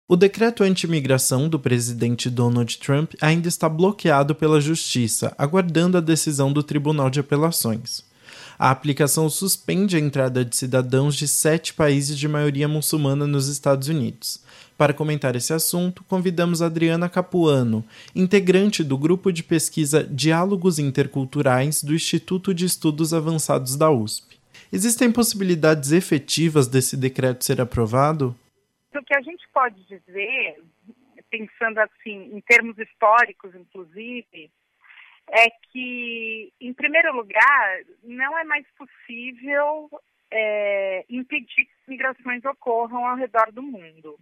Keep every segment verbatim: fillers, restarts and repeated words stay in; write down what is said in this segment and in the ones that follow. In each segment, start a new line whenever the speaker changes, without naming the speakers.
O decreto anti-imigração do presidente Donald Trump ainda está bloqueado pela Justiça, aguardando a decisão do Tribunal de Apelações. A aplicação suspende a entrada de cidadãos de sete países de maioria muçulmana nos Estados Unidos. Para comentar esse assunto, convidamos Adriana Capuano, integrante do grupo de pesquisa Diálogos Interculturais do Instituto de Estudos Avançados da U S P. Existem possibilidades efetivas desse decreto ser aprovado?
O que a gente pode dizer, pensando assim, em termos históricos, inclusive, é que, em primeiro lugar, não é mais possível é, impedir que migrações ocorram ao redor do mundo.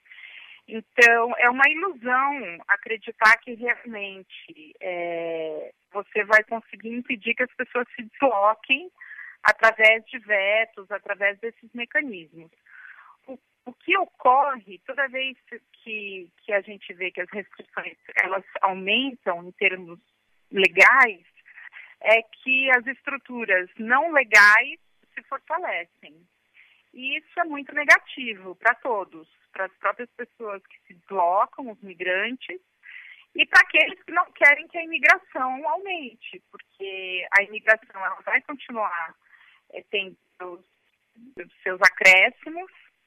Então, é uma ilusão acreditar que realmente é, você vai conseguir impedir que as pessoas se desloquem através de vetos, através desses mecanismos. O, o que ocorre toda vez que, que a gente vê que as restrições elas aumentam em termos legais, é que as estruturas não legais se fortalecem. E isso é muito negativo para todos, para as próprias pessoas que se deslocam, os migrantes, e para aqueles que não querem que a imigração aumente, porque a imigração ela vai continuar é, tendo os seus acréscimos,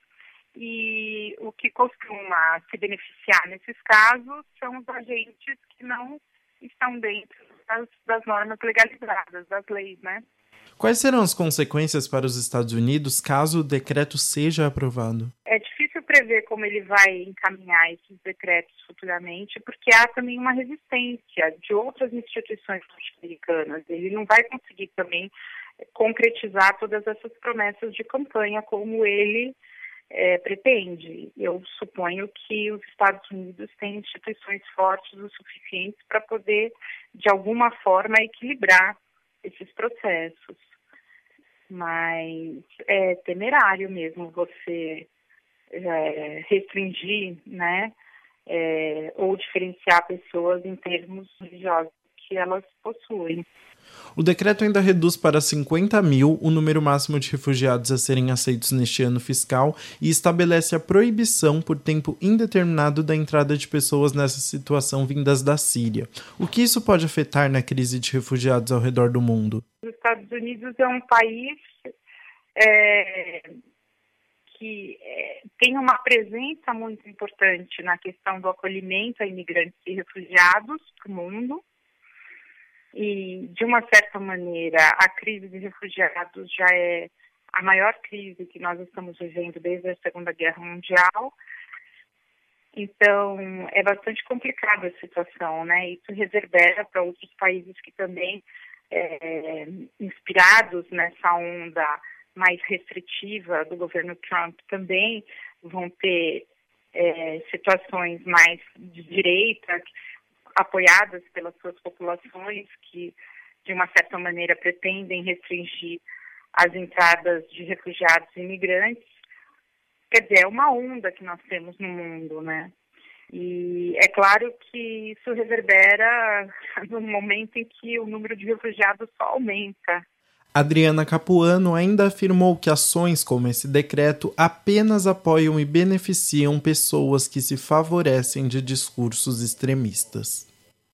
e o que costuma se beneficiar nesses casos são os agentes que não estão dentro das, das normas legalizadas, das leis, né?
Quais serão as consequências para os Estados Unidos caso o decreto seja aprovado?
É difícil prever como ele vai encaminhar esses decretos futuramente, porque há também uma resistência de outras instituições norte-americanas. Ele não vai conseguir também concretizar todas essas promessas de campanha como ele É, pretende. Eu suponho que os Estados Unidos têm instituições fortes o suficiente para poder, de alguma forma, equilibrar esses processos. Mas é temerário mesmo você é, restringir, né, é, ou diferenciar pessoas em termos religiosos que elas possuem.
O decreto ainda reduz para cinquenta mil o número máximo de refugiados a serem aceitos neste ano fiscal e estabelece a proibição por tempo indeterminado da entrada de pessoas nessa situação vindas da Síria. O que isso pode afetar na crise de refugiados ao redor do mundo?
Os Estados Unidos é um país é, que é, tem uma presença muito importante na questão do acolhimento a imigrantes e refugiados para o mundo. E, de uma certa maneira, a crise de refugiados já é a maior crise que nós estamos vivendo desde a Segunda Guerra Mundial. Então, é bastante complicada a situação, né? Isso reverbera para outros países que também, é, inspirados nessa onda mais restritiva do governo Trump, também vão ter é, situações mais de direita, apoiadas pelas suas populações que, de uma certa maneira, pretendem restringir as entradas de refugiados e imigrantes. Quer dizer, é uma onda que nós temos no mundo, né? E é claro que isso reverbera no momento em que o número de refugiados só aumenta.
Adriana Capuano ainda afirmou que ações como esse decreto apenas apoiam e beneficiam pessoas que se favorecem de discursos extremistas.